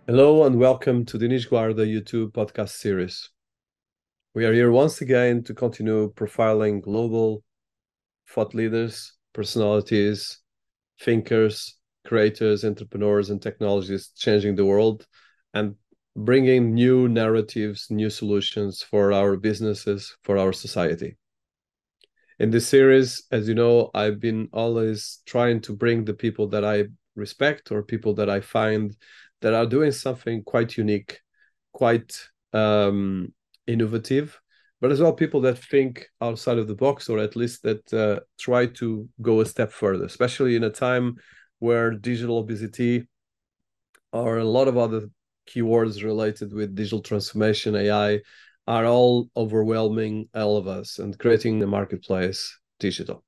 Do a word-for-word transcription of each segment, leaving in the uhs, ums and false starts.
Hello and welcome to the Niche Guarda YouTube podcast series. We are here once again to continue profiling global thought leaders, personalities, thinkers, creators, entrepreneurs, and technologists changing the world and bringing new narratives, new solutions for our businesses, for our society. In this series, as you know, I've been always trying to bring the people that I respect or people that I find that are doing something quite unique, quite um, innovative, but as well people that think outside of the box or at least that uh, try to go a step further, especially in a time where digital obesity or a lot of other keywords related with digital transformation, A I, are all overwhelming all of us and creating the marketplace digital.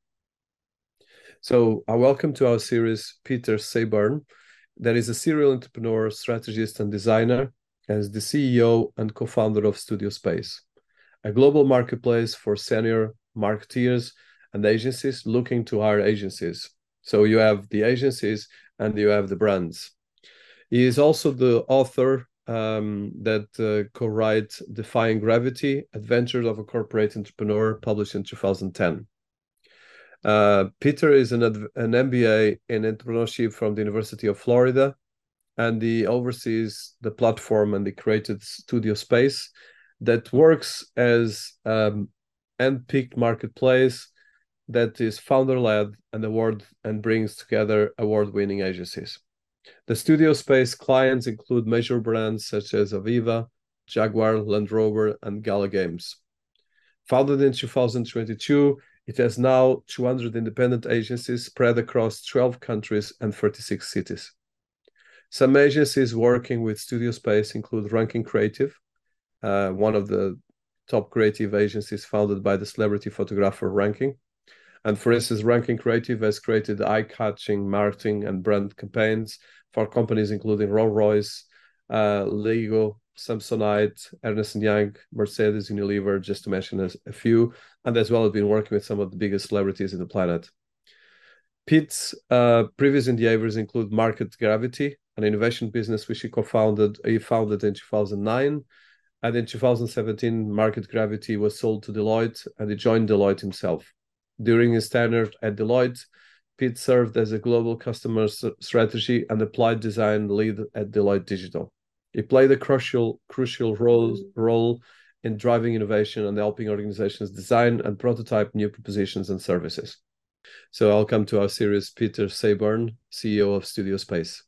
So I welcome to our series Peter Sayburn, that is a serial entrepreneur, strategist, and designer, as the C E O and co-founder of Studio Space, a global marketplace for senior marketeers and agencies looking to hire agencies. So you have the agencies and you have the brands. He is also the author um, that uh, co-writes Defying Gravity, Adventures of a Corporate Entrepreneur, published in two thousand ten. Uh, Peter is an, an M B A in entrepreneurship from the University of Florida, and he oversees the platform and the created Studio Space that works as um, handpicked marketplace that is founder-led and award and brings together award-winning agencies. The Studio Space clients include major brands such as Aviva, Jaguar, Land Rover, and Gala Games. Founded in two thousand twenty-two, it has now two hundred independent agencies spread across twelve countries and thirty-six cities. Some agencies working with Studio Space include Ranking Creative, uh, one of the top creative agencies founded by the celebrity photographer Ranking. And for instance, Ranking Creative has created eye-catching marketing and brand campaigns for companies including Rolls-Royce, uh, Lego, Samsonite, Ernst and Young, Mercedes, Unilever, just to mention a, a few, and as well as been working with some of the biggest celebrities in the planet. Pete's uh, previous endeavors include Market Gravity, an innovation business which he co-founded. He founded in two thousand nine, and in two thousand seventeen, Market Gravity was sold to Deloitte, and he joined Deloitte himself. During his tenure at Deloitte, Pete served as a global customer strategy and applied design lead at Deloitte Digital. He played a crucial, crucial role, role in driving innovation and helping organizations design and prototype new propositions and services. So I'll come to our series, Peter Sayburn, C E O of Studio Space.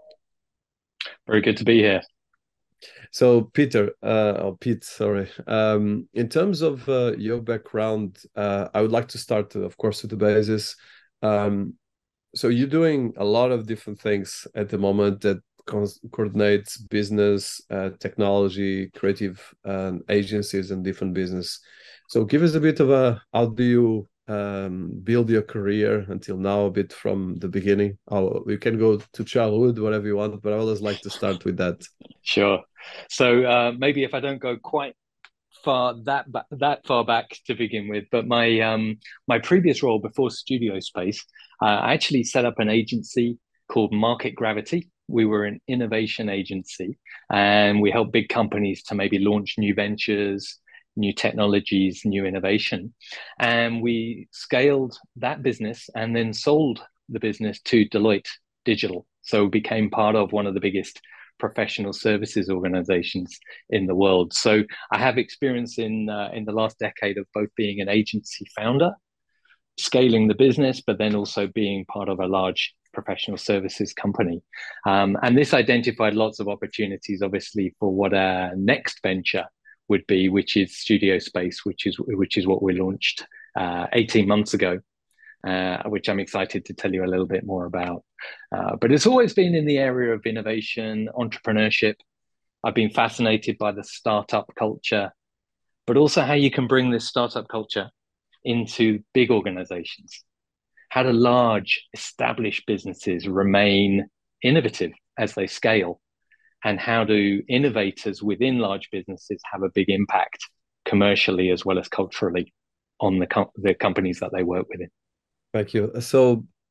Very good to be here. So Peter, uh, oh Pete, sorry. Um, in terms of uh, your background, uh, I would like to start, of course, with the basis. Um, so you're doing a lot of different things at the moment that co coordinates business, uh, technology, creative um, agencies, and different business. So give us a bit of a how do you um, build your career until now, a bit from the beginning. How, we can go to childhood, whatever you want, but I always like to start with that. Sure. So uh, maybe if I don't go quite far that ba- that far back to begin with, but my um, my previous role before Studio Space, uh, I actually set up an agency called Market Gravity. We were an innovation agency, and we help big companies to maybe launch new ventures, new technologies, new innovation. And we scaled that business and then sold the business to Deloitte Digital. So we became part of one of the biggest professional services organizations in the world. So I have experience in uh, in the last decade of both being an agency founder, scaling the business, but then also being part of a large professional services company. Um, and this identified lots of opportunities, obviously, for what our next venture would be, which is Studio Space, which is which is what we launched uh, eighteen months ago. Uh, which I'm excited to tell you a little bit more about. Uh, but it's always been in the area of innovation, entrepreneurship. I've been fascinated by the startup culture, but also how you can bring this startup culture into big organizations. How do large established businesses remain innovative as they scale? And how do innovators within large businesses have a big impact commercially as well as culturally on the, com- the companies that they work within? Thank you. So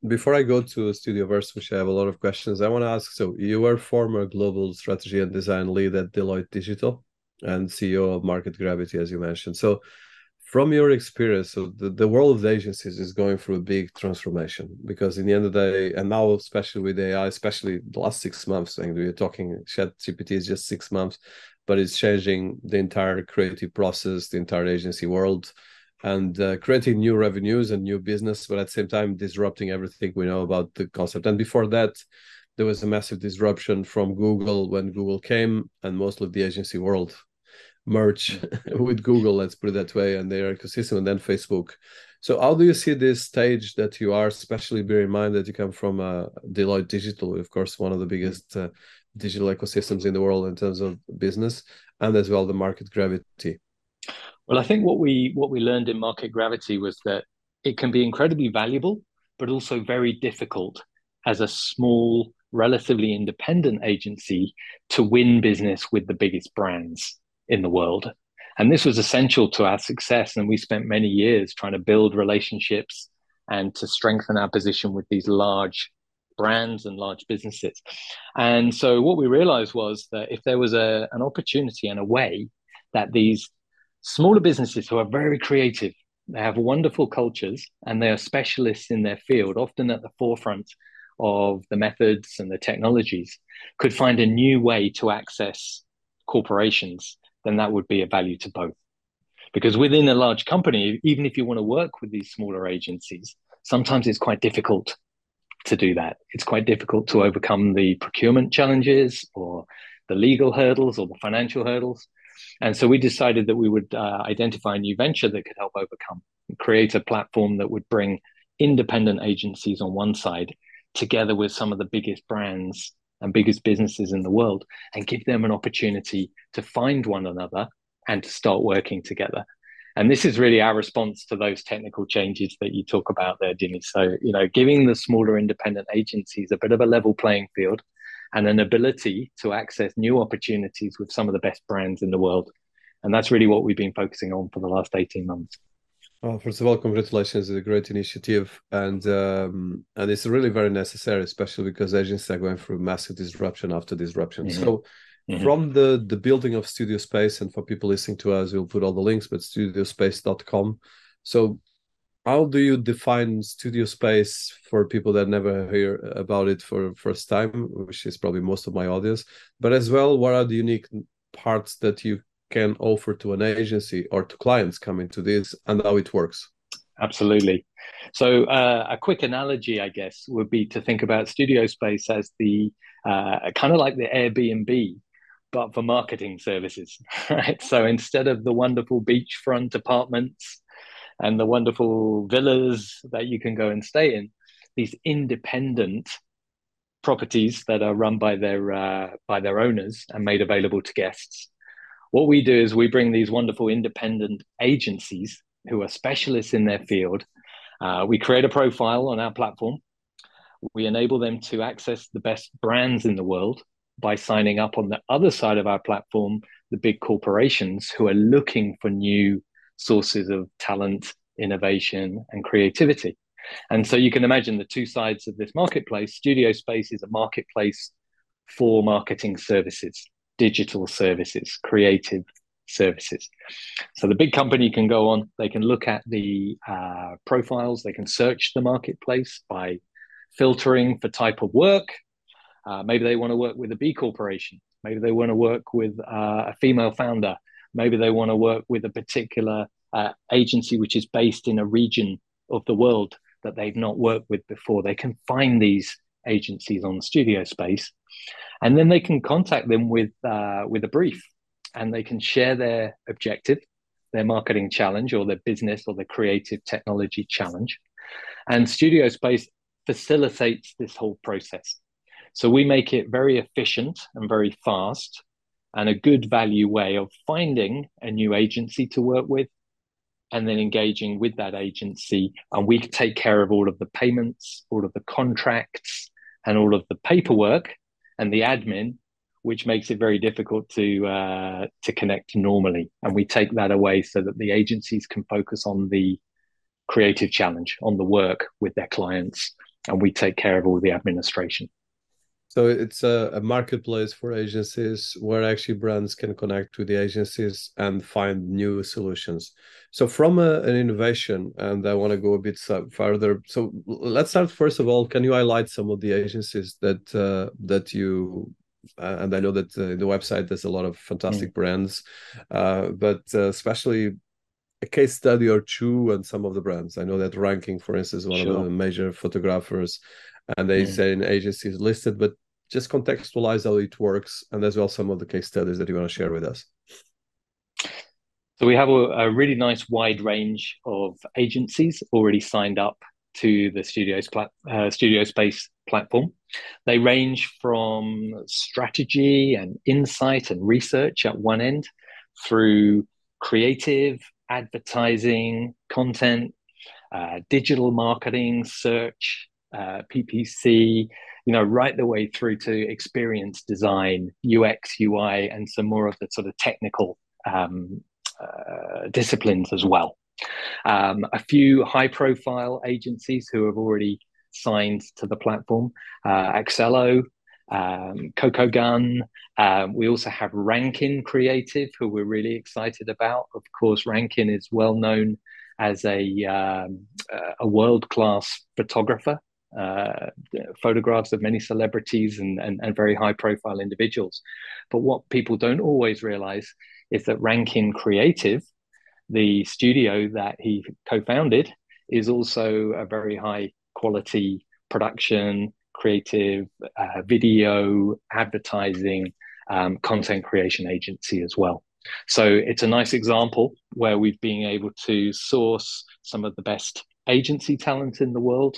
before I go to Studioverse, which I have a lot of questions, I want to ask, so you were former global strategy and design lead at Deloitte Digital and C E O of Market Gravity, as you mentioned. So from your experience, so the, the world of the agencies is going through a big transformation, because in the end of the day, and now especially with A I, especially the last six months, and we're talking ChatGPT is just six months, but it's changing the entire creative process, the entire agency world, and uh, creating new revenues and new business, but at the same time disrupting everything we know about the concept. And before that, there was a massive disruption from Google when Google came, and most of the agency world merge with Google, let's put it that way, and their ecosystem, and then Facebook. So how do you see this stage that you are, especially bear in mind that you come from uh, Deloitte Digital, of course, one of the biggest uh, digital ecosystems in the world in terms of business, and as well the Market Gravity? Well, I think what we what we learned in Market Gravity was that it can be incredibly valuable, but also very difficult as a small, relatively independent agency to win business with the biggest brands in the world. And this was essential to our success. And we spent many years trying to build relationships and to strengthen our position with these large brands and large businesses. And so what we realized was that if there was a, an opportunity and a way that these smaller businesses who are very creative, they have wonderful cultures, and they are specialists in their field, often at the forefront of the methods and the technologies, could find a new way to access corporations, then that would be a value to both. Because within a large company, even if you want to work with these smaller agencies, sometimes it's quite difficult to do that. It's quite difficult to overcome the procurement challenges or the legal hurdles or the financial hurdles. And so we decided that we would uh, identify a new venture that could help overcome, create a platform that would bring independent agencies on one side together with some of the biggest brands and biggest businesses in the world, and give them an opportunity to find one another and to start working together. And this is really our response to those technical changes that you talk about there, Dini. So, you know, giving the smaller independent agencies a bit of a level playing field and an ability to access new opportunities with some of the best brands in the world. And that's really what we've been focusing on for the last eighteen months. Well, first of all, congratulations! It's a great initiative, and um, and it's really very necessary, especially because agencies are going through massive disruption after disruption. Mm-hmm. So, mm-hmm. from the the building of Studio Space, and for people listening to us, we'll put all the links, but studio space dot com. So, how do you define Studio Space for people that never hear about it for first time, which is probably most of my audience? But as well, what are the unique parts that you can offer to an agency or to clients coming to this, and how it works? Absolutely. So uh, a quick analogy, I guess, would be to think about Studio Space as the uh, kind of like the Airbnb, but for marketing services, right? So instead of the wonderful beachfront apartments and the wonderful villas that you can go and stay in, these independent properties that are run by their uh, by their owners and made available to guests. What we do is we bring these wonderful independent agencies who are specialists in their field. Uh, we create a profile on our platform. We enable them to access the best brands in the world by signing up on the other side of our platform, the big corporations who are looking for new sources of talent, innovation, and creativity. And so you can imagine the two sides of this marketplace. Studio Space is a marketplace for marketing services, digital services, creative services. So the big company can go on, they can look at the uh, profiles, they can search the marketplace by filtering for type of work. Uh, maybe they want to work with a B corporation. Maybe they want to work with uh, a female founder. Maybe they want to work with a particular uh, agency which is based in a region of the world that they've not worked with before. They can find these agencies on Studio Space, and then they can contact them with uh, with a brief, and they can share their objective, their marketing challenge, or their business or their creative technology challenge. And Studio Space facilitates this whole process. So we make it very efficient and very fast, and a good value way of finding a new agency to work with, and then engaging with that agency. And we take care of all of the payments, all of the contracts, and all of the paperwork and the admin, which makes it very difficult to uh, to connect normally. And we take that away so that the agencies can focus on the creative challenge, on the work with their clients, and we take care of all the administration. So it's a, a marketplace for agencies where actually brands can connect with the agencies and find new solutions. So from a, an innovation, and I want to go a bit further. So let's start first of all. Can you highlight some of the agencies that uh, that you? Uh, and I know that uh, the website there's a lot of fantastic mm. brands, uh, but uh, especially a case study or two and some of the brands. I know that Ranking, for instance, is one sure. of the major photographers, and they mm. say an agency is listed, but just contextualize how it works, and as well some of the case studies that you want to share with us. So we have a, a really nice wide range of agencies already signed up to the Studios plat- uh, Studio Space platform. They range from strategy and insight and research at one end through creative, advertising, content, uh, digital marketing, search, uh, P P C, you know, right the way through to experience design, U X, U I, and some more of the sort of technical um, uh, disciplines as well. Um, a few high-profile agencies who have already signed to the platform, uh, Excello, um, Coco Gun. Um, we also have Rankin Creative, who we're really excited about. Of course, Rankin is well known as a, um, a world-class photographer. Uh, photographs of many celebrities and, and, and very high profile individuals. But what people don't always realize is that Rankin Creative, the studio that he co-founded, is also a very high quality production, creative, uh, video, advertising, um, content creation agency as well. So it's a nice example where we've been able to source some of the best agency talent in the world.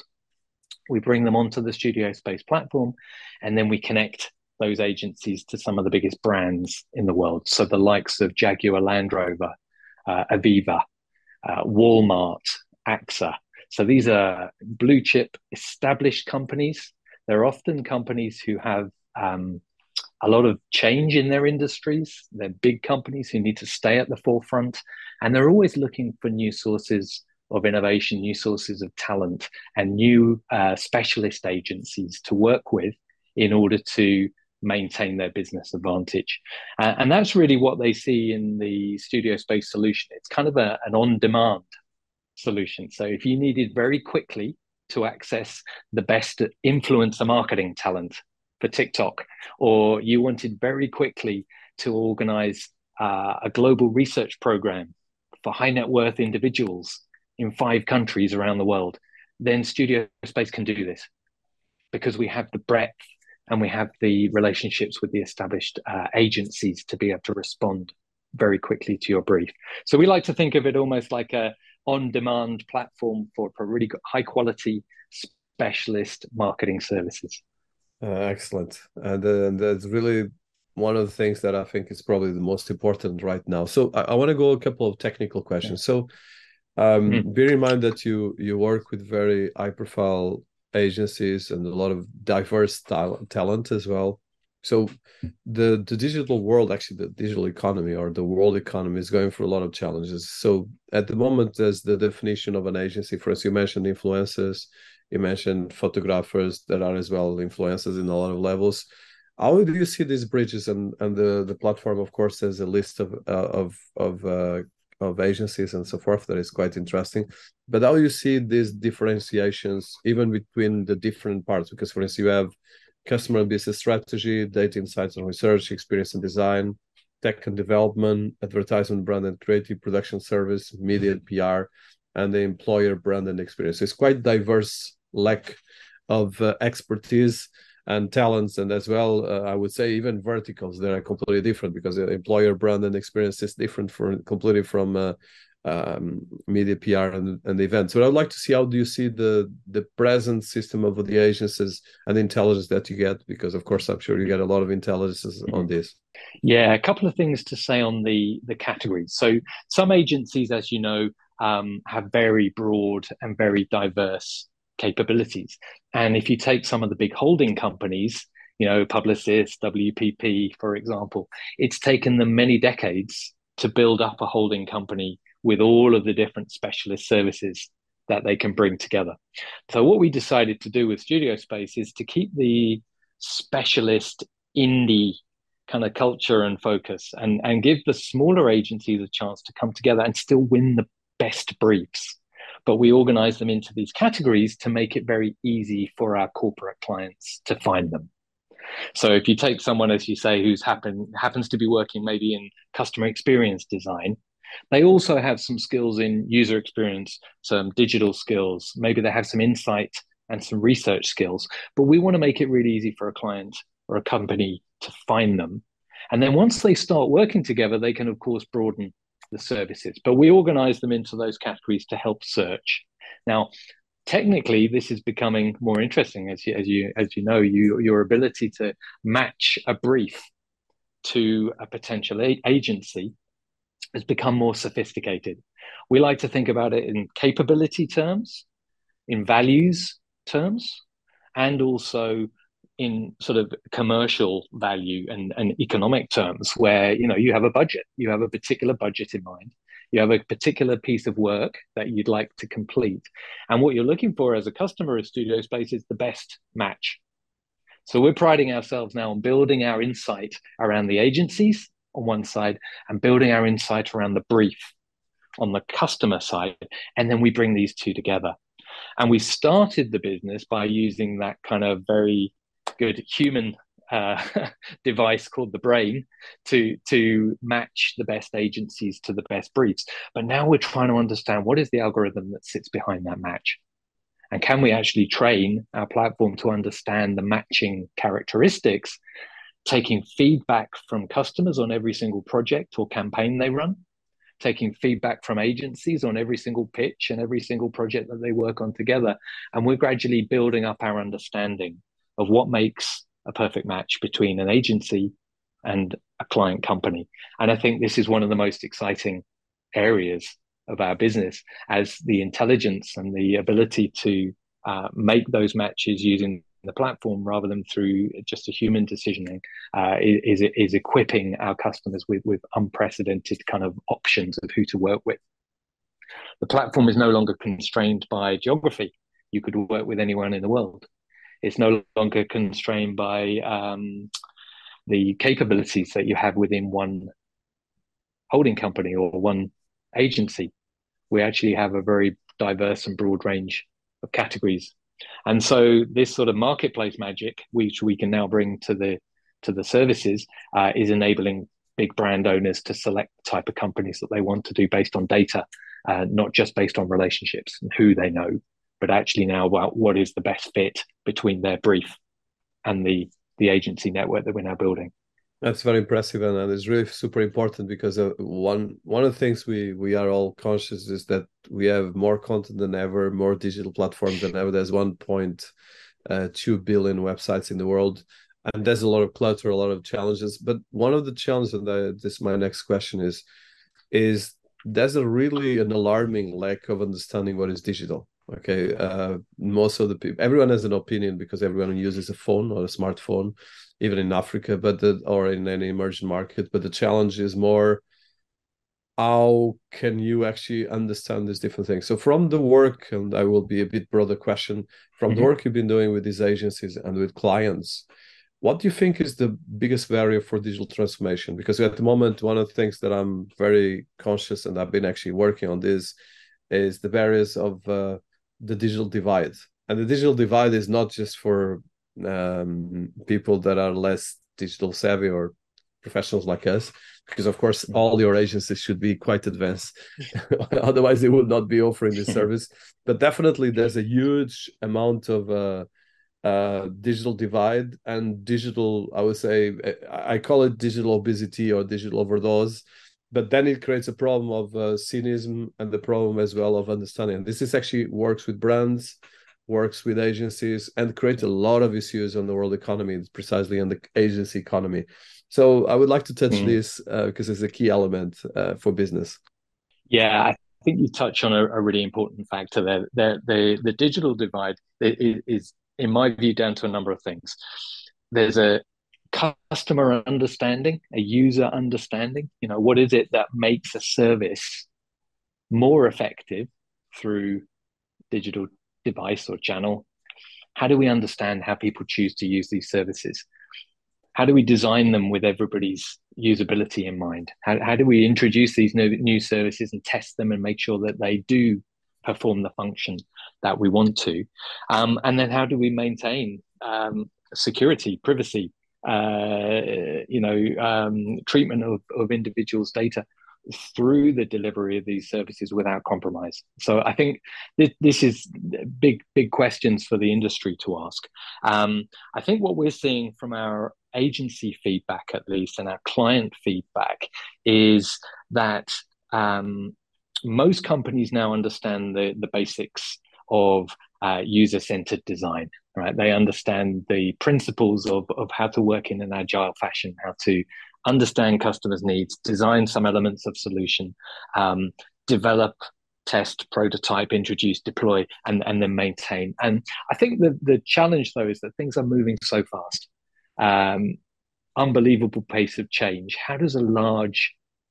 We bring them onto the Studio Space platform, and then we connect those agencies to some of the biggest brands in the world. So the likes of Jaguar Land Rover, uh, Aviva, uh, Walmart, A X A. So these are blue chip established companies. They're often companies who have um, a lot of change in their industries. They're big companies who need to stay at the forefront, and they're always looking for new sources of innovation, new sources of talent, and new uh, specialist agencies to work with in order to maintain their business advantage. Uh, and that's really what they see in the Studio Space solution. It's kind of a, an on-demand solution. So if you needed very quickly to access the best influencer marketing talent for TikTok, or you wanted very quickly to organize uh, a global research program for high net worth individuals in five countries around the world, then Studio Space can do this because we have the breadth and we have the relationships with the established uh, agencies to be able to respond very quickly to your brief. So we like to think of it almost like a on-demand platform for, for really high quality specialist marketing services. Uh, excellent. And uh, that's really one of the things that I think is probably the most important right now. So I, I want to go a couple of technical questions. Yeah. So Um, mm. bear in mind that you you work with very high profile agencies and a lot of diverse tal- talent as well. So the the digital world, actually the digital economy or the world economy, is going through a lot of challenges. So at the moment, there's the definition of an agency. For us, you mentioned influencers, you mentioned photographers that are as well influencers in a lot of levels. How do you see these bridges? And and the the platform, of course, has a list of uh, of of uh, of agencies and so forth that is quite interesting. But how you see these differentiations even between the different parts? Because for instance, you have customer and business strategy, data insights and research, experience and design, tech and development, advertisement, brand and creative, production service, media and P R, and the employer brand and experience. So it's quite diverse lack of uh, expertise and talents, and as well, uh, I would say even verticals that are completely different, because the employer brand and experience is different from completely from uh, um, media, P R, and, and events. So I'd like to see, how do you see the the present system of the agencies and the intelligence that you get? Because of course, I'm sure you get a lot of intelligence on this. Yeah, a couple of things to say on the the categories. So some agencies, as you know, um, have very broad and very diverse capabilities. And if you take some of the big holding companies, you know, Publicis, W P P, for example, it's taken them many decades to build up a holding company with all of the different specialist services that they can bring together. So what we decided to do with Studio Space is to keep the specialist indie kind of culture and focus, and, and give the smaller agencies a chance to come together and still win the best briefs. But we organize them into these categories to make it very easy for our corporate clients to find them. So if you take someone, as you say, who's happen, happens to be working maybe in customer experience design, they also have some skills in user experience, some digital skills, maybe they have some insight and some research skills, but we want to make it really easy for a client or a company to find them. And then once they start working together, they can, of course, broaden the services. But we organize them into those categories to help search. Now, technically, this is becoming more interesting, as you as you as you know, you your ability to match a brief to a potential a- agency has become more sophisticated. We like to think about it in capability terms, in values terms, and also in sort of commercial value and, and economic terms, where you know you have a budget, you have a particular budget in mind, you have a particular piece of work that you'd like to complete, and what you're looking for as a customer of Studio Space is the best match. So we're priding ourselves now on building our insight around the agencies on one side and building our insight around the brief on the customer side, and then we bring these two together. And we started the business by using that kind of very good human uh, device called the brain to, to match the best agencies to the best briefs. But now we're trying to understand what is the algorithm that sits behind that match. And can we actually train our platform to understand the matching characteristics, taking feedback from customers on every single project or campaign they run, taking feedback from agencies on every single pitch and every single project that they work on together. And we're gradually building up our understanding of what makes a perfect match between an agency and a client company. And I think this is one of the most exciting areas of our business, as the intelligence and the ability to uh, make those matches using the platform rather than through just a human decisioning uh, is, is equipping our customers with, with unprecedented kind of options of who to work with. The platform is no longer constrained by geography. You could work with anyone in the world. It's no longer constrained by um, the capabilities that you have within one holding company or one agency. We actually have a very diverse and broad range of categories. And so this sort of marketplace magic, which we can now bring to the to the services, uh, is enabling big brand owners to select the type of companies that they want to do based on data, uh, not just based on relationships and who they know, but actually now about what is the best fit between their brief and the the agency network that we're now building. That's very impressive, and it's really super important because uh, one one of the things we we are all conscious is that we have more content than ever, more digital platforms than ever. There's one point two billion websites in the world, and there's a lot of clutter, a lot of challenges. But one of the challenges, and I, this is my next question, is is there's a really an alarming lack of understanding what is digital. Okay, uh, most of the people, everyone has an opinion because everyone uses a phone or a smartphone, even in Africa, but the, or in any emerging market. But the challenge is more, how can you actually understand these different things? So from the work, and I will be a bit broader question, from mm-hmm. the work you've been doing with these agencies and with clients, what do you think is the biggest barrier for digital transformation? Because at the moment, one of the things that I'm very conscious, and I've been actually working on this, is the barriers of uh, the digital divide. And the digital divide is not just for um, people that are less digital savvy or professionals like us, because of course all your agencies should be quite advanced. Otherwise they would not be offering this service. But definitely there's a huge amount of uh, uh, digital divide and digital, I would say, I call it digital obesity or digital overdose. But then it creates a problem of uh, cynicism and the problem as well of understanding. This is actually works with brands, works with agencies, and creates a lot of issues on the world economy, precisely on the agency economy. So I would like to touch mm. this uh, because it's a key element uh, for business. Yeah, I think you touch on a, a really important factor there. The, the, the digital divide is, is, in my view, down to a number of things. There's a customer understanding, a user understanding. You know, what is it that makes a service more effective through digital device or channel? How do we understand how people choose to use these services? How do we design them with everybody's usability in mind? How, how do we introduce these new, new services and test them and make sure that they do perform the function that we want to? Um, and then how do we maintain um, security, privacy, uh, you know, um, treatment of, of individuals' data through the delivery of these services without compromise? So I think this, this is big, big questions for the industry to ask. Um, I think what we're seeing from our agency feedback, at least, and our client feedback, is that um, most companies now understand the, the basics of uh, user-centered design, right? They understand the principles of, of how to work in an agile fashion, how to understand customers' needs, design some elements of solution, um, develop, test, prototype, introduce, deploy, and, and then maintain. And I think the, the challenge, though, is that things are moving so fast. Um, unbelievable pace of change. How does a large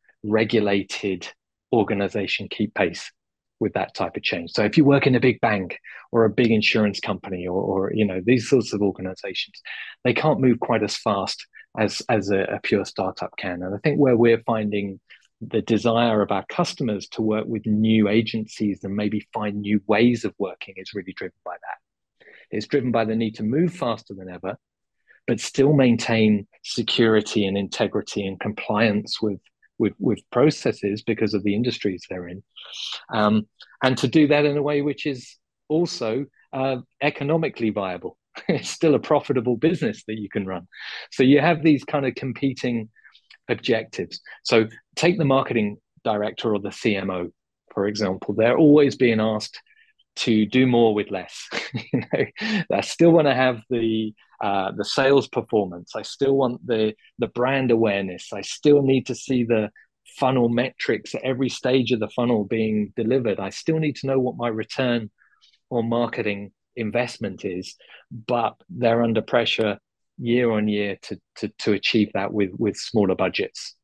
regulated organization keep pace with that type of change? So if you work in a big bank or a big insurance company, or, or you know, these sorts of organizations, they can't move quite as fast as as a, a pure startup can. And I think where we're finding the desire of our customers to work with new agencies and maybe find new ways of working is really driven by that. It's driven by the need to move faster than ever, but still maintain security and integrity and compliance with, with, with processes because of the industries they're in. Um, and to do that in a way which is also uh, economically viable. It's still a profitable business that you can run. So you have these kind of competing objectives. So take the marketing director or the C M O, for example. They're always being asked to do more with less. You know, I still want to have the uh, the sales performance. I still want the the brand awareness. I still need to see the funnel metrics at every stage of the funnel being delivered. I still need to know what my return on marketing investment is, but they're under pressure year on year to to to achieve that with with smaller budgets.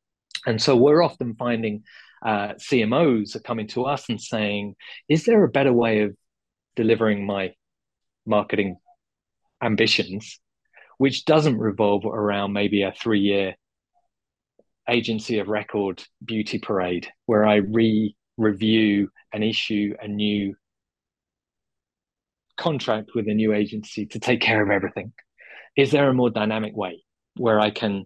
And so we're often finding uh, C M Os are coming to us and saying, is there a better way of delivering my marketing ambitions, which doesn't revolve around maybe a three-year agency of record beauty parade where I re-review and issue a new contract with a new agency to take care of everything? Is there a more dynamic way where I can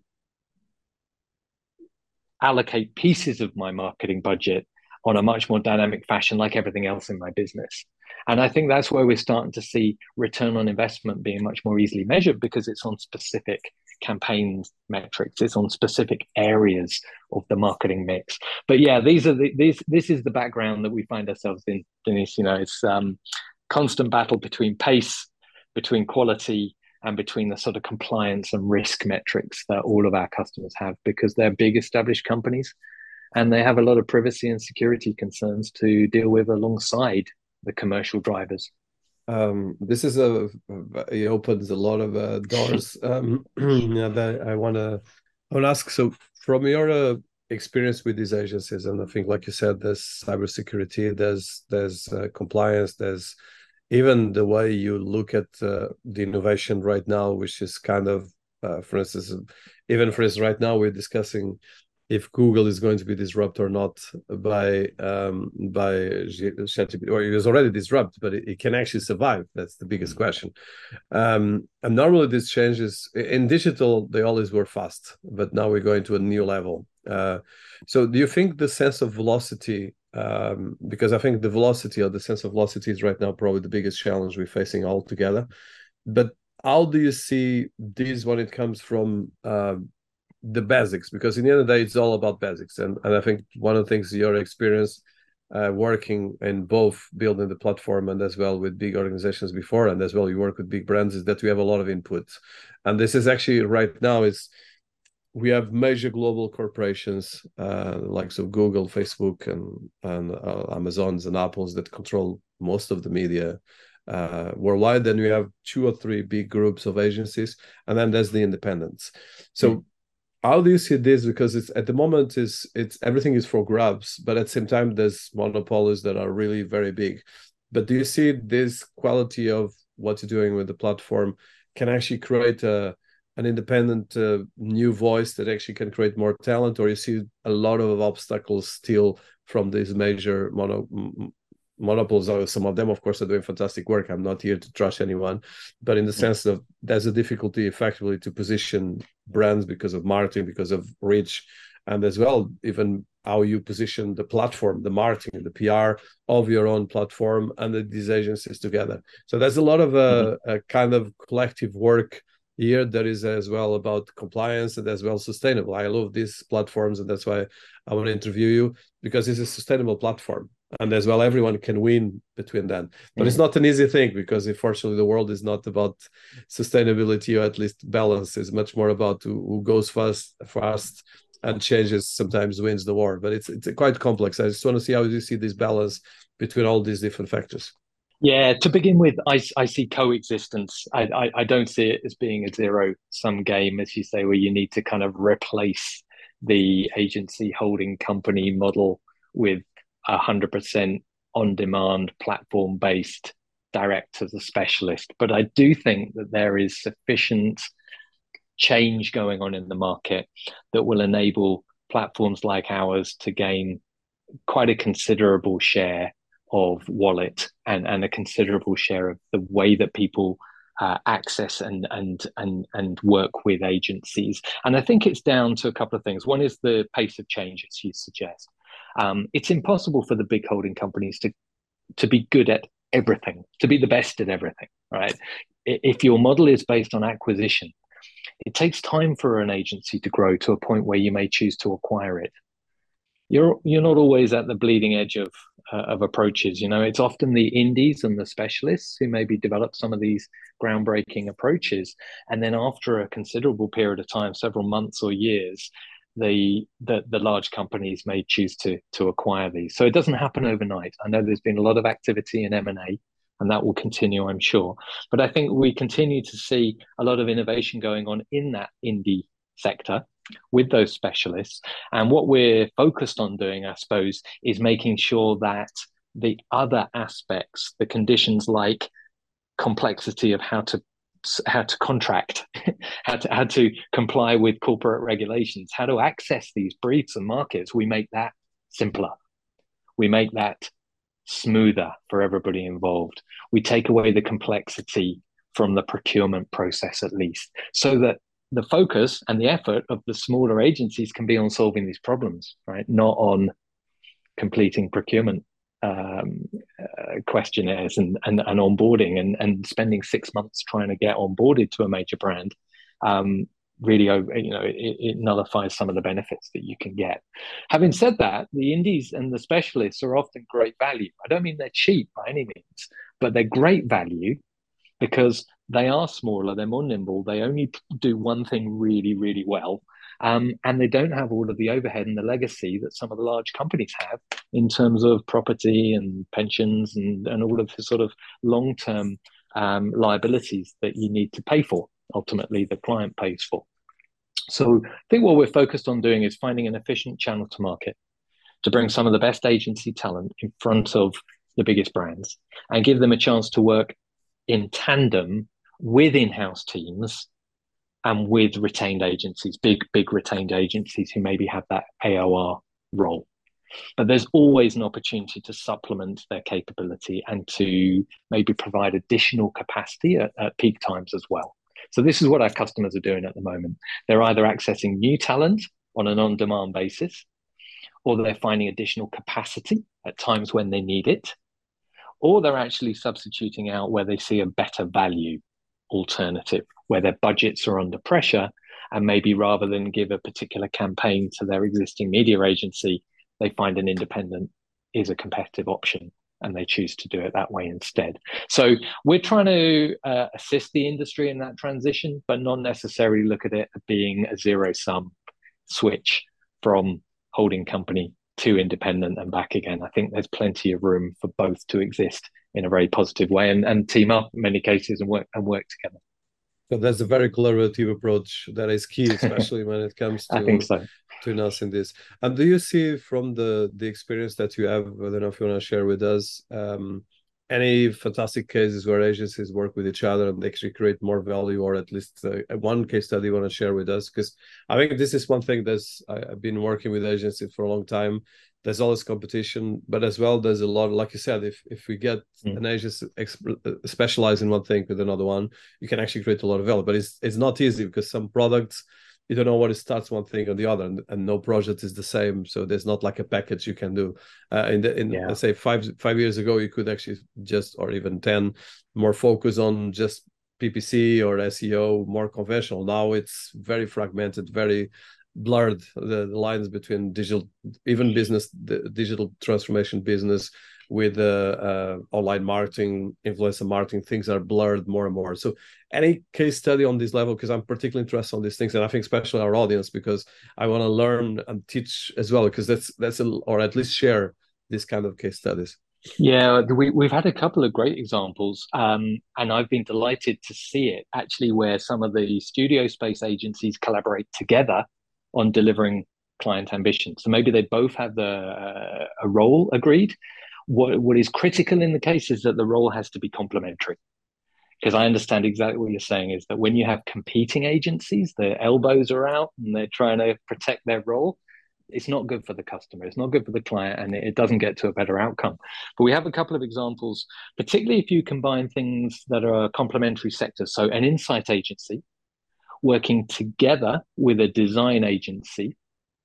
allocate pieces of my marketing budget on a much more dynamic fashion, like everything else in my business? And I think that's where we're starting to see return on investment being much more easily measured, because it's on specific campaigns metrics, it's on specific areas of the marketing mix. But yeah, these are the these this is the background that we find ourselves in, Denise. You know, it's um constant battle between pace, between quality, and between the sort of compliance and risk metrics that all of our customers have, because they're big established companies and they have a lot of privacy and security concerns to deal with alongside the commercial drivers. Um, this is a, it opens a lot of uh, doors um, that I want to I want to ask. So from your uh, experience with these agencies, and I think, like you said, there's cybersecurity, there's there's uh, compliance, there's even the way you look at uh, the innovation right now, which is kind of, uh, for instance, even for instance, right now we're discussing if Google is going to be disrupted or not by um, by ChatGPT, or it was already disrupted, but it, it can actually survive. That's the biggest question. Um, and normally these changes in digital, they always were fast, but now we're going to a new level. Uh, so do you think the sense of velocity, um, because I think the velocity or the sense of velocity is right now probably the biggest challenge we're facing altogether, but how do you see this when it comes from uh, the basics? Because in the end of the day, it's all about basics. And, and I think one of the things your experience uh, working in both building the platform and as well with big organizations before, and as well you work with big brands, is that we have a lot of input. And this is actually right now is we have major global corporations uh, like so Google, Facebook, and, and uh, Amazons and Apples that control most of the media uh, worldwide. Then we have two or three big groups of agencies, and then there's the independents. So mm. how do you see this? Because it's at the moment is it's everything is for grabs, but at the same time there's monopolies that are really very big. But do you see this quality of what you're doing with the platform can actually create a an independent uh, new voice that actually can create more talent, or you see a lot of obstacles still from these major mono, monopoles? Or some of them, of course, are doing fantastic work. I'm not here to trash anyone, but in the sense of there's a difficulty effectively to position brands because of marketing, because of reach, and as well even how you position the platform, the marketing, the P R of your own platform and the, these agencies together. So there's a lot of a, mm-hmm. a kind of collective work here that is as well about compliance and as well sustainable. I love these platforms, and that's why I want to interview you, because it's a sustainable platform, and as well everyone can win between them. But mm-hmm. it's not an easy thing, because unfortunately the world is not about sustainability, or at least balance. It's much more about who, who goes fast fast and changes sometimes wins the war. But it's it's quite complex. I just want to see how you see this balance between all these different factors. Yeah, to begin with, I, I see coexistence. I, I, I don't see it as being a zero-sum game, as you say, where you need to kind of replace the agency holding company model with a one hundred percent on-demand, platform-based, direct as a specialist. But I do think that there is sufficient change going on in the market that will enable platforms like ours to gain quite a considerable share of wallet and, and a considerable share of the way that people uh, access and, and and and work with agencies. And I think it's down to a couple of things. One is the pace of change, as you suggest. Um, it's impossible for the big holding companies to to be good at everything, to be the best at everything, right? If your model is based on acquisition, it takes time for an agency to grow to a point where you may choose to acquire it. You're you're not always at the bleeding edge of uh, of approaches. You know, it's often the indies and the specialists who maybe develop some of these groundbreaking approaches, and then after a considerable period of time, several months or years, the the, the large companies may choose to to acquire these. So it doesn't happen overnight. I know there's been a lot of activity in M and A, and that will continue, I'm sure. But I think we continue to see a lot of innovation going on in that indie sector with those specialists. And what we're focused on doing, I suppose, is making sure that the other aspects, the conditions like complexity of how to how to contract, how to how to comply with corporate regulations, how to access these briefs and markets, we make that simpler. We make that smoother for everybody involved. We take away the complexity from the procurement process, at least, so that the focus and the effort of the smaller agencies can be on solving these problems, right? Not on completing procurement um, uh, questionnaires and, and, and onboarding and, and spending six months trying to get onboarded to a major brand. Um, really, you know, it, it nullifies some of the benefits that you can get. Having said that, the indies and the specialists are often great value. I don't mean they're cheap by any means, but they're great value because they are smaller, they're more nimble, they only do one thing really, really well, um, and they don't have all of the overhead and the legacy that some of the large companies have in terms of property and pensions and, and all of the sort of long-term um, liabilities that you need to pay for. Ultimately, the client pays for. So I think what we're focused on doing is finding an efficient channel to market to bring some of the best agency talent in front of the biggest brands and give them a chance to work in tandem with in-house teams and with retained agencies, big, big retained agencies who maybe have that A O R role. But there's always an opportunity to supplement their capability and to maybe provide additional capacity at, at peak times as well. So this is what our customers are doing at the moment. They're either accessing new talent on an on-demand basis, or they're finding additional capacity at times when they need it, or they're actually substituting out where they see a better value alternative, where their budgets are under pressure, and maybe rather than give a particular campaign to their existing media agency, they find an independent is a competitive option and they choose to do it that way instead. So we're trying to uh, assist the industry in that transition, but not necessarily look at it as being a zero-sum switch from holding company to independent and back again. I think there's plenty of room for both to exist in a very positive way and, and team up in many cases and work and work together. So that's a very collaborative approach that is key, especially when it comes to, I think so. to announcing this. And do you see from the, the experience that you have, I don't know if you want to share with us, um, any fantastic cases where agencies work with each other and actually create more value, or at least uh, one case study you want to share with us? Because I think this is one thing that's I, I've been working with agencies for a long time. There's always competition, but as well there's a lot, like you said, if if we get Mm. an agency specialize in one thing with another one, you can actually create a lot of value. But it's it's not easy because some products you don't know what it starts one thing or the other, and, and no project is the same. So there's not like a package you can do. Uh, in the, in Yeah. let's say five five years ago, you could actually just, or even ten, more focus on just P P C or S E O, more conventional. Now it's very fragmented, very blurred. The, the lines between digital, even business, the digital transformation business with uh, uh, online marketing, influencer marketing, things are blurred more and more. So any case study on this level, because I'm particularly interested on these things, and I think especially our audience, because I want to learn and teach as well, because that's that's a, or at least share this kind of case studies. Yeah, we, we've had a couple of great examples, um, and I've been delighted to see it actually where some of the studio space agencies collaborate together on delivering client ambitions. So maybe they both have the, uh, a role agreed. What, what is critical in the case is that the role has to be complementary. Because I understand exactly what you're saying is that when you have competing agencies, their elbows are out and they're trying to protect their role, it's not good for the customer, it's not good for the client, and it doesn't get to a better outcome. But we have a couple of examples, particularly if you combine things that are complementary sectors. So an insight agency working together with a design agency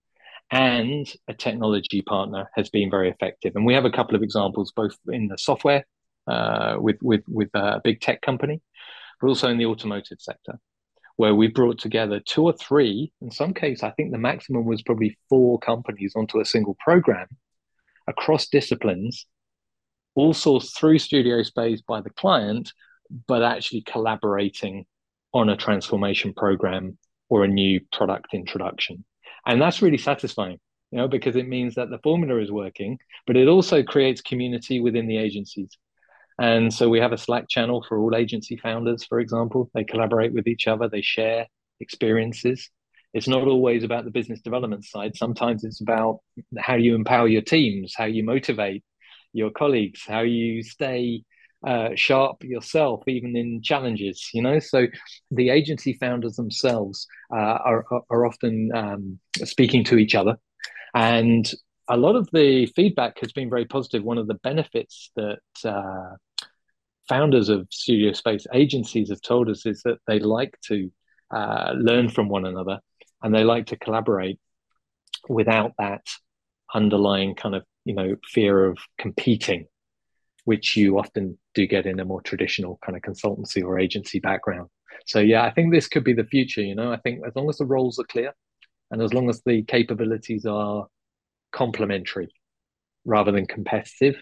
and a technology partner has been very effective. And we have a couple of examples, both in the software uh, with with with a big tech company, but also in the automotive sector, where we brought together two or three. In some cases, I think the maximum was probably four companies onto a single program across disciplines, all sourced through Studio Space by the client, but actually collaborating on a transformation program or a new product introduction. And that's really satisfying, you know, because it means that the formula is working, but it also creates community within the agencies. And so we have a Slack channel for all agency founders, for example. They collaborate with each other, they share experiences. It's not always about the business development side. Sometimes it's about how you empower your teams, how you motivate your colleagues, how you stay uh, sharp yourself, even in challenges, you know? So the agency founders themselves uh, are, are often um, speaking to each other. And a lot of the feedback has been very positive. One of the benefits that uh, founders of studio space agencies have told us is that they like to uh, learn from one another and they like to collaborate without that underlying kind of, you know, fear of competing, which you often do get in a more traditional kind of consultancy or agency background. So yeah, I think this could be the future. You know, I think as long as the roles are clear and as long as the capabilities are complementary rather than competitive,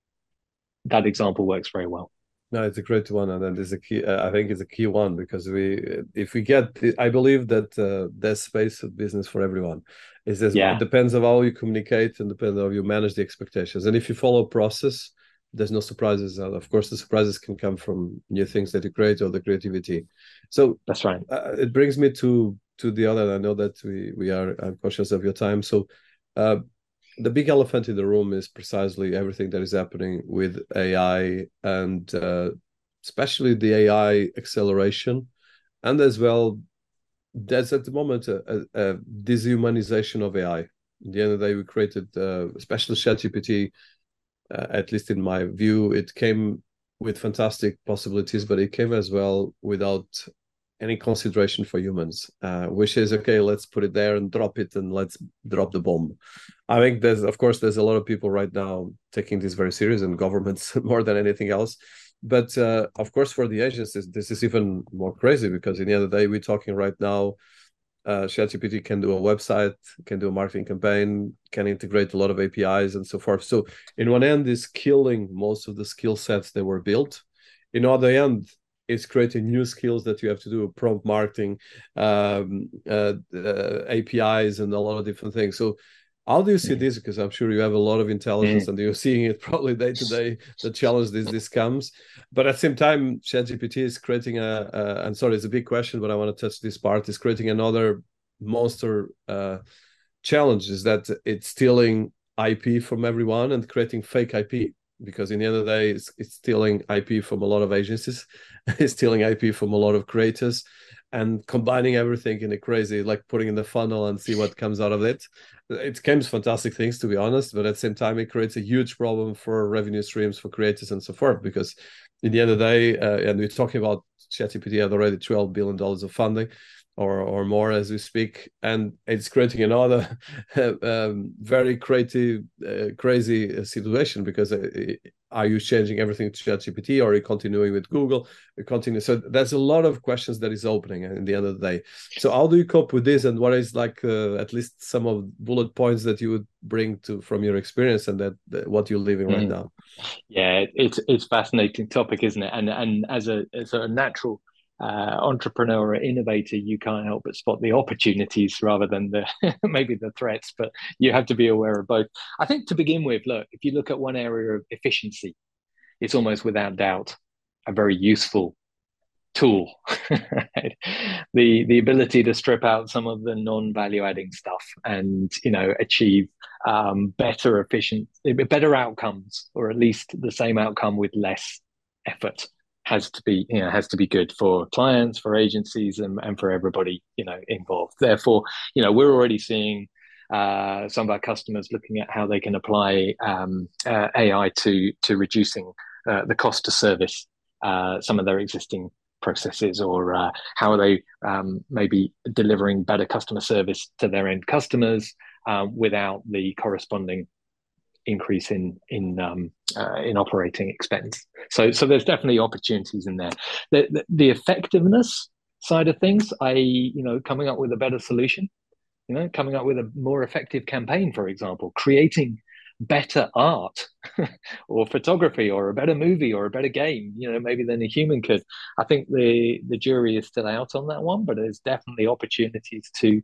that example works very well. No, it's a great one, and then there's a key. Uh, I think it's a key one because we, if we get, the, I believe that uh, there's space of business for everyone. Is this? It Yeah, depends on how you communicate and depends on how you manage the expectations. And if you follow a process, there's no surprises. And of course, the surprises can come from new things that you create or the creativity. So that's right. uh, it brings me to to the other. I know that we we are I'm conscious of your time, so. Uh, the big elephant in the room is precisely everything that is happening with A I and uh, especially the A I acceleration. And as well, there's at the moment a, a, a deshumanization of A I. At the end of the day, we created, uh, especially ChatGPT, uh, at least in my view, it came with fantastic possibilities, but it came as well without any consideration for humans, uh, which is okay. Let's put it there and drop it, and let's drop the bomb. I think there's, of course, there's a lot of people right now taking this very serious, and governments more than anything else. But uh, of course, for the agencies, this is even more crazy because in the end of the day, we're talking right now. Uh, ChatGPT can do a website, can do a marketing campaign, can integrate a lot of A P Is and so forth. So, in one end, is killing most of the skill sets that were built. In other end, is creating new skills that you have to do, prompt marketing, um, uh, uh, A P Is, and a lot of different things. So, how do you see this? Because I'm sure you have a lot of intelligence Mm. and you're seeing it probably day to day, the challenge this this comes. But at the same time, ChatGPT is creating a, a, and sorry, it's a big question, but I want to touch this part, is creating another monster uh, challenge, is that it's stealing I P from everyone and creating fake I P. because in the end of the day, it's, it's stealing I P from a lot of agencies, it's stealing I P from a lot of creators, and combining everything in a crazy, like putting in the funnel and see what comes out of it. It comes fantastic things, to be honest, but at the same time, it creates a huge problem for revenue streams for creators and so forth, because in the end of the day, uh, and we're talking about ChatGPT had already twelve billion dollars of funding, or or more as we speak, and it's creating another um, very creative, uh, crazy situation, because uh, are you changing everything to ChatGPT, or are you continuing with Google? You continue. So there's a lot of questions that is opening in the end of the day. So how do you cope with this, and what is like uh, at least some of bullet points that you would bring to from your experience and that, that what you're living right Mm. now? Yeah, it's it's fascinating topic, isn't it? And and as a as a natural uh, entrepreneur or innovator, you can't help but spot the opportunities rather than the maybe the threats. But you have to be aware of both. I think to begin with, look, if you look at one area of efficiency, it's almost without doubt a very useful tool. Right? The the ability to strip out some of the non-value adding stuff and you know achieve um, better efficient better outcomes, or at least the same outcome with less effort, has to be you know has to be good for clients, for agencies, and, and for everybody you know involved. Therefore, you know we're already seeing uh, some of our customers looking at how they can apply um, uh, A I to to reducing uh, the cost to service uh, some of their existing processes, or uh, how are they um, maybe delivering better customer service to their end customers uh, without the corresponding increase in in um, uh, in operating expense. So so there's definitely opportunities in there. The, the the effectiveness side of things, I you know coming up with a better solution, you know coming up with a more effective campaign, for example, creating better art or photography or a better movie or a better game, you know, maybe than a human could. I think the the jury is still out on that one, but there's definitely opportunities to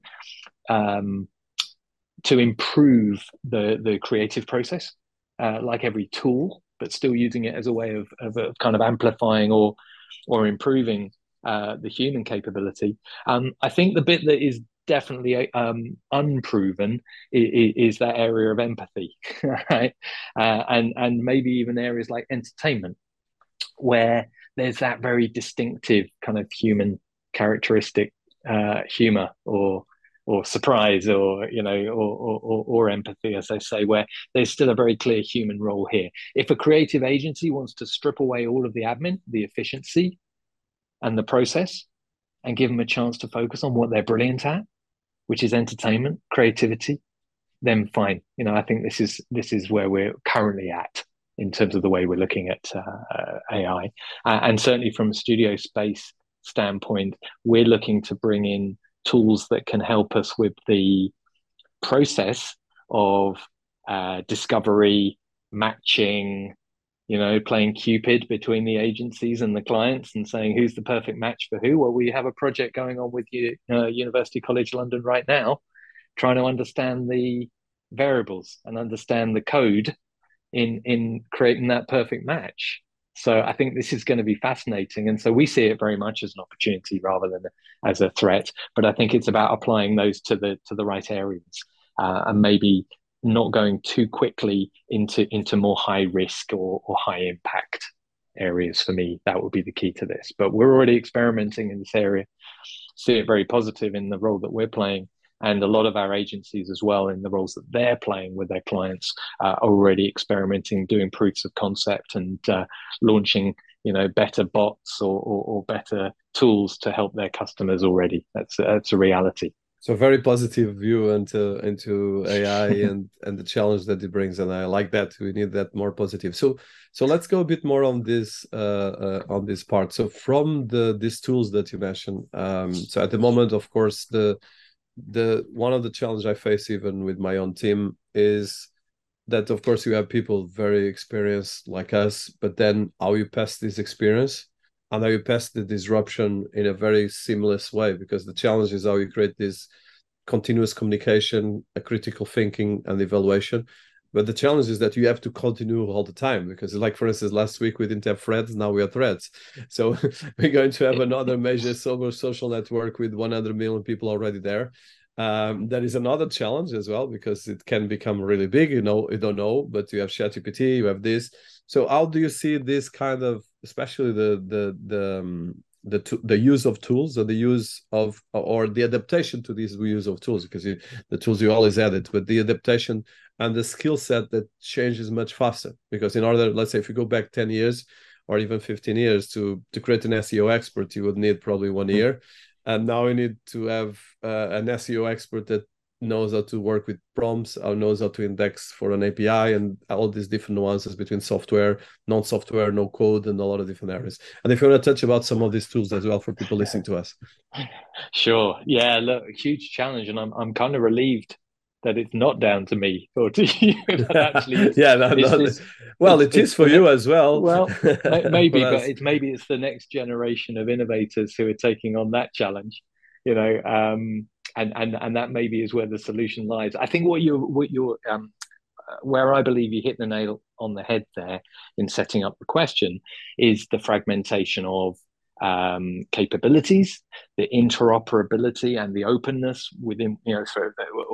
um, to improve the the creative process, uh, like every tool, but still using it as a way of, of, of kind of amplifying or or improving uh, the human capability. Um, I think the bit that is definitely um, unproven is, is that area of empathy, right? Uh, and and maybe even areas like entertainment, where there's that very distinctive kind of human characteristic, uh, humor or or surprise, or you know, or, or or empathy, as they say, where there's still a very clear human role here. If a creative agency wants to strip away all of the admin, the efficiency, and the process, and give them a chance to focus on what they're brilliant at, which is entertainment, creativity, then fine. You know, I think this is this is where we're currently at in terms of the way we're looking at uh, A I, uh, and certainly from a studio space standpoint, we're looking to bring in tools that can help us with the process of uh, discovery, matching, you know, playing Cupid between the agencies and the clients and saying who's the perfect match for who. Well, we have a project going on with you, uh, University College London right now, trying to understand the variables and understand the code in in creating that perfect match. So I think this is going to be fascinating, and so we see it very much as an opportunity rather than as a threat. But I think it's about applying those to the to the right areas, uh, and maybe not going too quickly into into more high risk or, or high impact areas. For me, that would be the key to this. But we're already experimenting in this area, see it very positive in the role that we're playing, and a lot of our agencies as well in the roles that they're playing with their clients uh, are already experimenting, doing proofs of concept, and uh, launching you know better bots or, or, or better tools to help their customers already. That's that's a reality. So very positive view into into A I and and the challenge that it brings, and I like that. We need that more positive. So so let's go a bit more on this uh, uh, on this part. So from the these tools that you mentioned, um, so at the moment, of course, the the one of the challenge I face even with my own team is that of course you have people very experienced like us, but then how you pass this experience and how you pass the disruption in a very seamless way, because the challenge is how you create this continuous communication, a critical thinking and evaluation. But the challenge is that you have to continue all the time, because like, for instance, last week we didn't have threads, now we have threads. So we're going to have another major social social network with one hundred million people already there. Um, that is another challenge as well, because it can become really big. You know, you don't know, but you have ChatGPT, you have this. So how do you see this kind of, especially the the the um, the the use of tools, or the use of, or the adaptation to this use of tools? Because you, the tools you always add it, but the adaptation and the skill set that changes much faster. Because in order, let's say, if you go back ten years or even fifteen years to to create an S E O expert, you would need probably one year. And now you need to have uh, an S E O expert that knows how to work with prompts, or knows how to index for an A P I, and all these different nuances between software, non-software, no code, and a lot of different areas. And if you want to touch about some of these tools as well for people listening to us. Sure. Yeah, look, huge challenge. And I'm I'm kind of relieved that it's not down to me or to you. That actually is, yeah, no, it's, no, it's, well, it's, it is it's for the you ne- as well. well, maybe, but us. it's maybe it's the next generation of innovators who are taking on that challenge, you know, um, and and and that maybe is where the solution lies. I think what you what you're um, where I believe you hit the nail on the head there in setting up the question is the fragmentation of um, capabilities, the interoperability, and the openness within, you know, sort of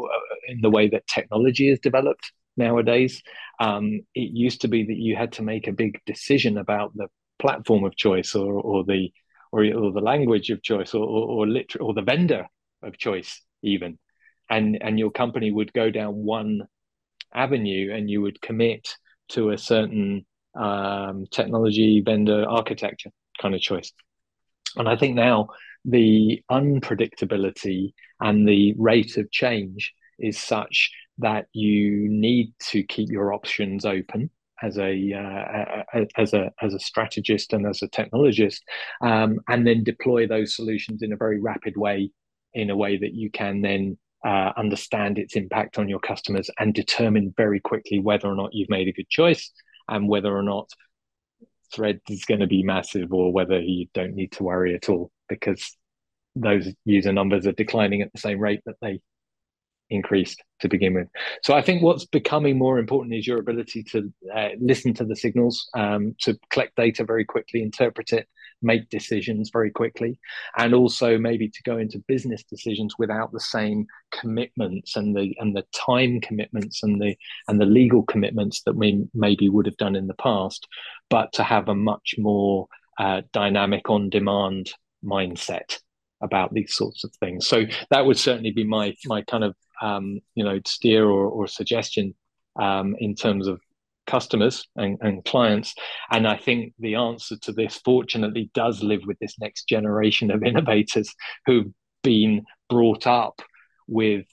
in the way that technology is developed nowadays. Um, it used to be that you had to make a big decision about the platform of choice, or, or the or, or the language of choice, or or, or, liter- or the vendor of choice, even, and and your company would go down one avenue, and you would commit to a certain um, technology vendor architecture kind of choice. And I think now the unpredictability and the rate of change is such that you need to keep your options open as a uh, as a as a strategist and as a technologist, um, and then deploy those solutions in a very rapid way, in a way that you can then uh, understand its impact on your customers and determine very quickly whether or not you've made a good choice, and whether or not Thread is going to be massive, or whether you don't need to worry at all, because those user numbers are declining at the same rate that they increased to begin with. So I think what's becoming more important is your ability to uh, listen to the signals, um, to collect data very quickly, interpret it, make decisions very quickly, and also maybe to go into business decisions without the same commitments and the and the time commitments and the and the legal commitments that we maybe would have done in the past, but to have a much more uh, dynamic, on-demand mindset about these sorts of things. So that would certainly be my my kind of um, you know steer or, or suggestion um, in terms of customers and, and clients. And I think the answer to this, fortunately, does live with this next generation of innovators who've been brought up with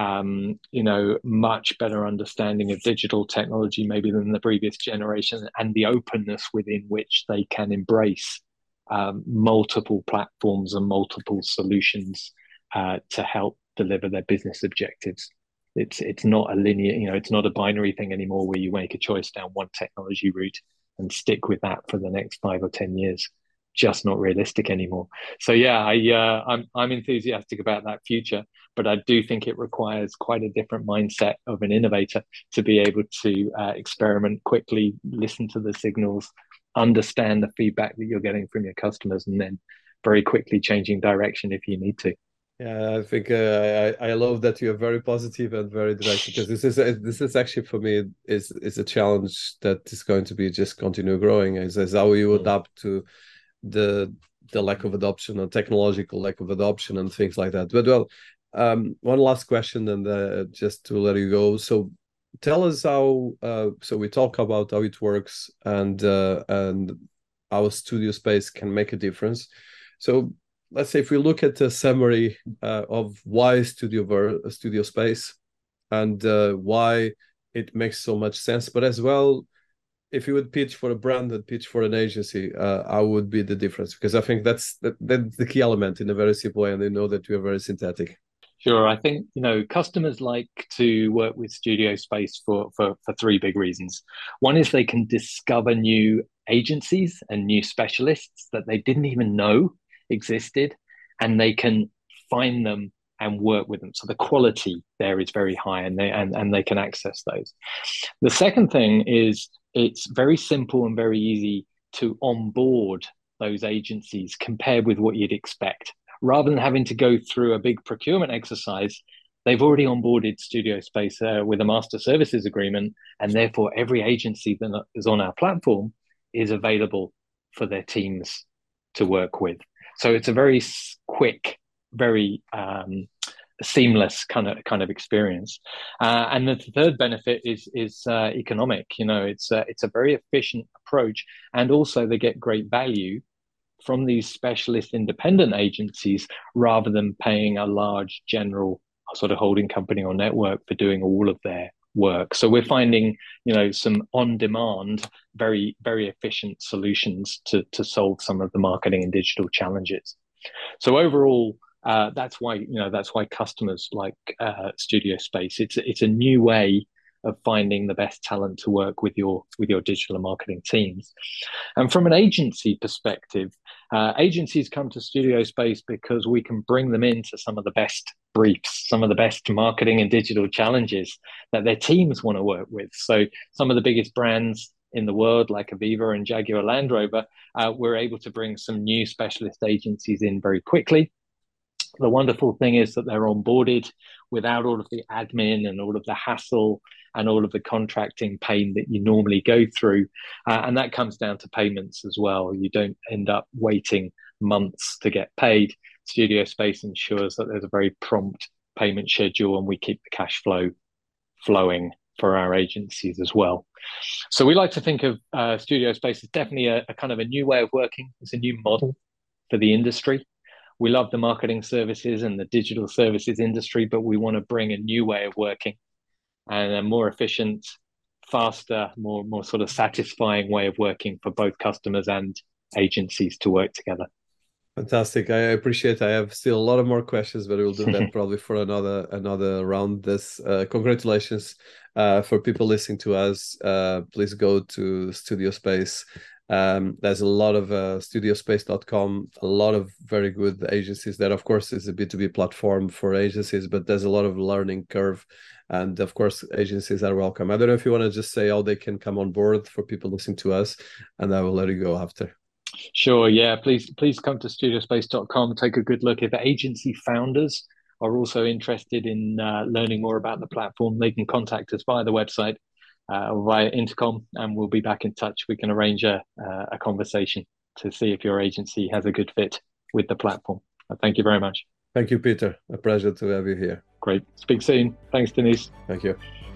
um, you know much better understanding of digital technology maybe than the previous generation, and the openness within which they can embrace um, multiple platforms and multiple solutions uh, to help deliver their business objectives. It's it's not a linear, you know, it's not a binary thing anymore where you make a choice down one technology route and stick with that for the next five or ten years. Just not realistic anymore. So yeah, I uh, I'm I'm enthusiastic about that future, but I do think it requires quite a different mindset of an innovator to be able to uh, experiment quickly, listen to the signals, understand the feedback that you're getting from your customers, and then very quickly changing direction if you need to. Yeah, I think uh, I I love that you're very positive and very direct, because this is this is actually for me is is a challenge that is going to be just continue growing, is, is how you Mm. adapt to the the lack of adoption, or technological lack of adoption, and things like that. But well, um, one last question, and uh, just to let you go. So tell us how. Uh, so we talk about how it works, and uh, and how studio space can make a difference. So let's say if we look at a summary uh, of why studio ver- studio space, and uh, why it makes so much sense, but as well, if you would pitch for a brand and pitch for an agency, uh, how would be the difference? Because I think that's that, that's the key element in a very simple way, and they know that we are very synthetic. Sure. I think, you know, customers like to work with Studio Space for, for, for three big reasons. One is they can discover new agencies and new specialists that they didn't even know existed, and they can find them and work with them. So the quality there is very high, and they and, and they can access those. The second thing is it's very simple and very easy to onboard those agencies compared with what you'd expect. Rather than having to go through a big procurement exercise, they've already onboarded Studio Space uh, with a master services agreement, and therefore every agency that is on our platform is available for their teams to work with. So it's a very quick, very um, seamless kind of kind of experience. Uh, and the third benefit is is uh, economic. You know, it's a, it's a very efficient approach, and also they get great value from these specialist independent agencies rather than paying a large general sort of holding company or network for doing all of their work. So we're finding, you know, some on-demand, very, very efficient solutions to, to solve some of the marketing and digital challenges. So overall, uh, that's why, you know, that's why customers like uh, Studio Space. It's it's a new way of finding the best talent to work with your with your digital and marketing teams. And from an agency perspective, uh, agencies come to Studio Space because we can bring them into some of the best briefs, some of the best marketing and digital challenges that their teams want to work with. So some of the biggest brands in the world, like Aviva and Jaguar Land Rover, uh, we're able to bring some new specialist agencies in very quickly. The wonderful thing is that they're onboarded without all of the admin and all of the hassle and all of the contracting pain that you normally go through. Uh, and that comes down to payments as well. You don't end up waiting months to get paid. Studio Space ensures that there's a very prompt payment schedule, and we keep the cash flow flowing for our agencies as well. So we like to think of uh, Studio Space as definitely a, a kind of a new way of working. It's a new model for the industry. We love the marketing services and the digital services industry, but we want to bring a new way of working and a more efficient, faster, more, more sort of satisfying way of working for both customers and agencies to work together. Fantastic. I appreciate. I have still a lot of more questions, but we'll do that probably for another another round. This uh, congratulations uh, for people listening to us. Uh, please go to Studio Space. Um, there's a lot of uh, studio space dot com, a lot of very good agencies. That, of course, is a B two B platform for agencies, but there's a lot of learning curve. And of course, agencies are welcome. I don't know if you want to just say how they can come on board for people listening to us, and I will let you go after. Sure. Yeah. Please, please come to studio space dot com. Take a good look. If agency founders are also interested in uh, learning more about the platform, they can contact us via the website uh, or via Intercom, and we'll be back in touch. We can arrange a, uh, a conversation to see if your agency has a good fit with the platform. Thank you very much. Thank you, Peter. A pleasure to have you here. Great. Speak soon. Thanks, Denise. Thank you.